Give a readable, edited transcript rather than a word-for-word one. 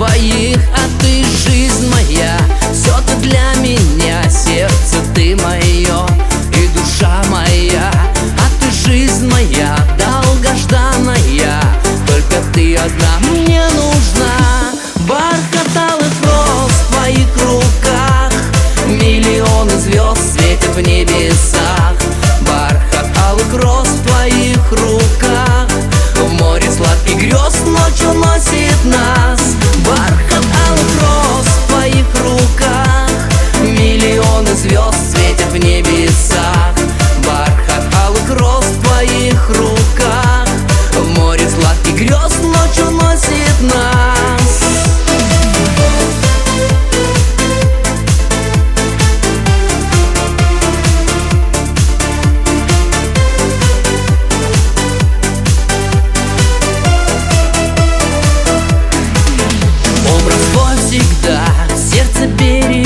твоих, а ты жизнь моя. Все ты для меня, сердце ты мое и душа моя. А ты жизнь моя, долгожданная, только ты одна мне нужна. Бархат алых роз в твоих руках, миллионы звезд светят в небесах. Бархат алых роз в твоих руках, в море сладких грез ночью носит нас. Бархат алых роз в твоих руках, миллионы звезд светят в небесах. Бархат алых роз в твоих руках, в море сладких грез ночью носит нас. Образ твой всегда сердце берег.